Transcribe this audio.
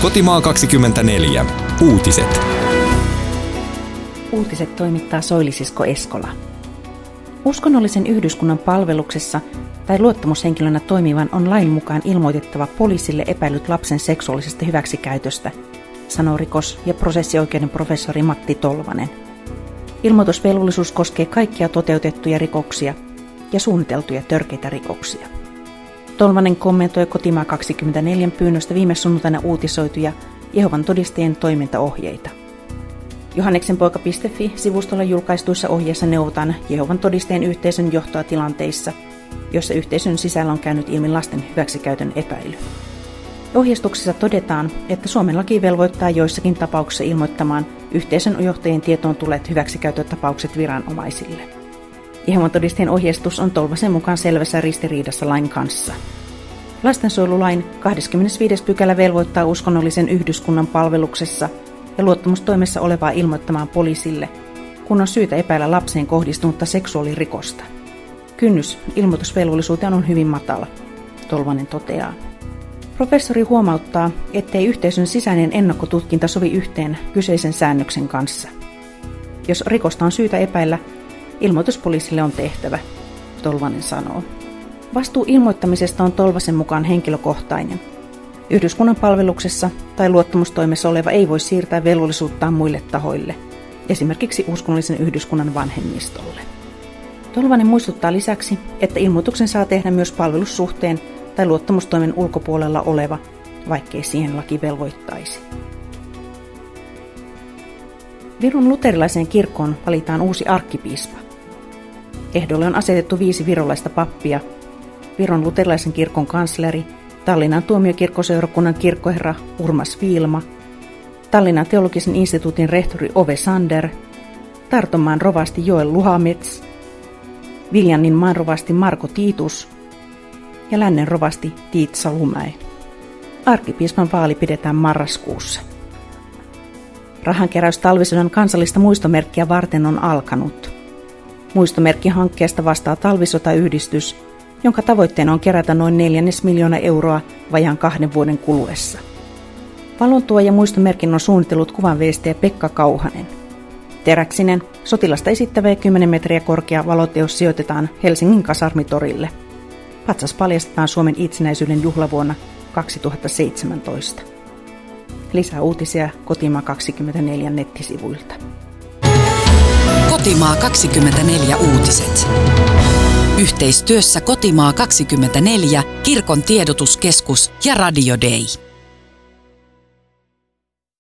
Kotimaa 24. Uutiset. Uutiset toimittaa Soili-sisko Eskola. Uskonnollisen yhdyskunnan palveluksessa tai luottamushenkilönä toimivan on lain mukaan ilmoitettava poliisille epäilyt lapsen seksuaalisesta hyväksikäytöstä, sanoo rikos- ja prosessioikeuden professori Matti Tolvanen. Ilmoitusvelvollisuus koskee kaikkia toteutettuja rikoksia ja suunniteltuja törkeitä rikoksia. Tolvanen kommentoi Kotimaa 24 pyynnöstä viime sunnuntaina uutisoituja Jehovan todistajien toimintaohjeita. Johanneksenpoika.fi-sivustolla julkaistuissa ohjeissa neuvotaan Jehovan todistajien yhteisön johtoa tilanteissa, joissa yhteisön sisällä on käynyt ilmi lasten hyväksikäytön epäily. Ohjeistuksessa todetaan, että Suomen laki velvoittaa joissakin tapauksissa ilmoittamaan yhteisön johtajien tietoon tulleet hyväksikäyttötapaukset viranomaisille. Jehovan todistajien ohjeistus on Tolvasen mukaan selvässä ristiriidassa lain kanssa. Lastensuojelulain 25. pykälä velvoittaa uskonnollisen yhdyskunnan palveluksessa ja luottamustoimessa olevaa ilmoittamaan poliisille, kun on syytä epäillä lapseen kohdistunutta seksuaalirikosta. Kynnys ilmoitusvelvollisuuteen on hyvin matala, Tolvanen toteaa. Professori huomauttaa, ettei yhteisön sisäinen ennakkotutkinta sovi yhteen kyseisen säännöksen kanssa. Jos rikosta on syytä epäillä, ilmoitus poliisille on tehtävä, Tolvanen sanoo. Vastuu ilmoittamisesta on Tolvasen mukaan henkilökohtainen. Yhdyskunnan palveluksessa tai luottamustoimessa oleva ei voi siirtää velvollisuuttaan muille tahoille, esimerkiksi uskonnollisen yhdyskunnan vanhemmistolle. Tolvanen muistuttaa lisäksi, että ilmoituksen saa tehdä myös palvelussuhteen tai luottamustoimen ulkopuolella oleva, vaikkei siihen laki velvoittaisi. Viron luterilaiseen kirkkoon valitaan uusi arkkipiispa. Ehdolle on asetettu 5 virolaista pappia, Viron luterilaisen kirkon kansleri, Tallinnan tuomiokirkkoseurakunnan kirkkoherra Urmas Viilma, Tallinnan teologisen instituutin rehtori Ove Sander, Tartonmaan rovasti Joel Luhamets, Viljannin maanrovasti Marko Tiitus ja Lännen rovasti Tiit Salumäe. Arkkipiispan vaali pidetään marraskuussa. Rahankeräys talvisodan kansallista muistomerkkiä varten on alkanut. Muistomerkkihankkeesta vastaa Talvisotayhdistys, jonka tavoitteena on kerätä noin 400 000 euroa vajaan 2 vuoden kuluessa. Valontuoja muistomerkin on suunnitellut kuvanveistäjä Pekka Kauhanen. Teräksinen, sotilasta esittävä ja 10 metriä korkea valoteos sijoitetaan Helsingin kasarmitorille. Patsas paljastetaan Suomen itsenäisyyden juhlavuonna 2017. Lisää uutisia Kotimaa 24 nettisivuilta. Kotimaa 24 uutiset. Yhteistyössä Kotimaa 24, Kirkon tiedotuskeskus ja Radio Day.